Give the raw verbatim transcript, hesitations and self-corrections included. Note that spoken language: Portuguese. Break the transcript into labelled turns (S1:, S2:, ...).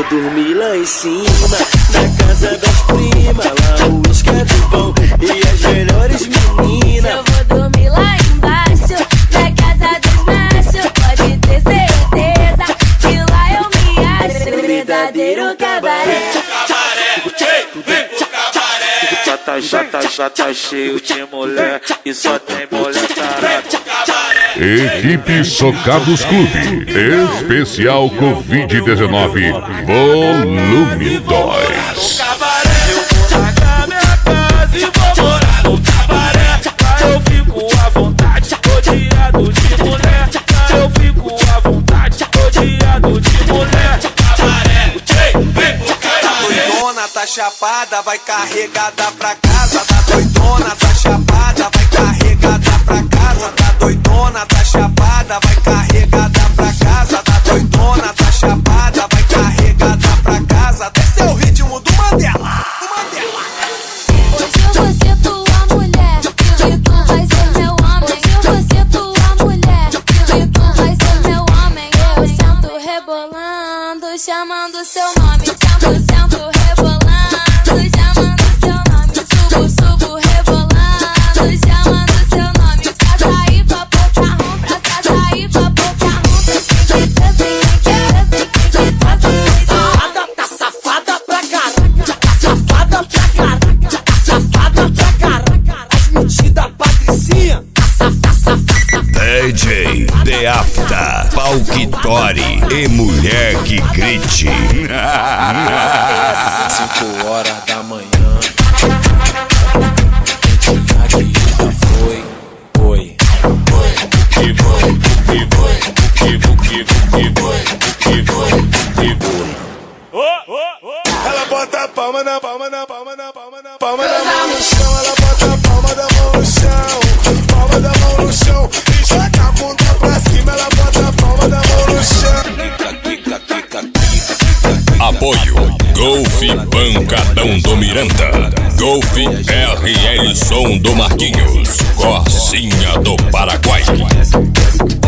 S1: Vou dormir lá em cima, na casa das primas. Lá o uísque é do bom e as melhores meninas.
S2: Eu vou dormir lá embaixo, na casa dos machos. Pode ter certeza que lá eu me acho. Verdadeiro cabaré.
S1: Já tá, já tá, já tá cheio de mulher e só tem mulher tarada.
S3: Equipe Socados Clube, especial covid dezenove, volume dois.
S1: Eu vou largar minha casa e vou morar no cabaré. Lá eu fico à vontade, rodeado de mulher. Lá eu fico à vontade, rodeado de mulher. Cabaré,
S4: tá doidona, tá chapada, vai carregada pra casa. Tá doidona, tá chapada, vai carregada pra casa. Tá doidona, tá chapada, vai carregada pra casa. Tá doidona, tá chapada, vai carregada pra casa. Esse é o ritmo do Mandela, do Mandela.
S2: Hoje eu vou ser tua mulher e tu vai ser meu homem. Hoje eu vou ser tua mulher e tu vai ser meu homem. Eu sento rebolando, chamando seu nome. Sento, sento rebolando, chamando seu nome. Subo, subo rebolando, chamando seu nome. Pra sair pra pouca rum, pra sair pra pouca rum.
S4: Safada, tá safada pra caralho, tá safada pra caralho, tá safada pra caralho. As mentidas patricinha, tá safada,
S5: D J The Afta, Palquitori e mulher que grite.
S1: cinco horas da manhã. Aqui já foi, foi. Que foi, que foi, que foi, que foi, que foi, que foi.
S4: ela bota a palma na palma na palma na palma na palma da mão no chão. Ela bota a palma da mão no chão, palma da mão no chão e joga a bunda pra cima. Ela bota a palma da mão no chão.
S5: Apoio Golf Pancadão do Miranda, Golf R L Som do Marquinhos, Corsinha do Paraguai.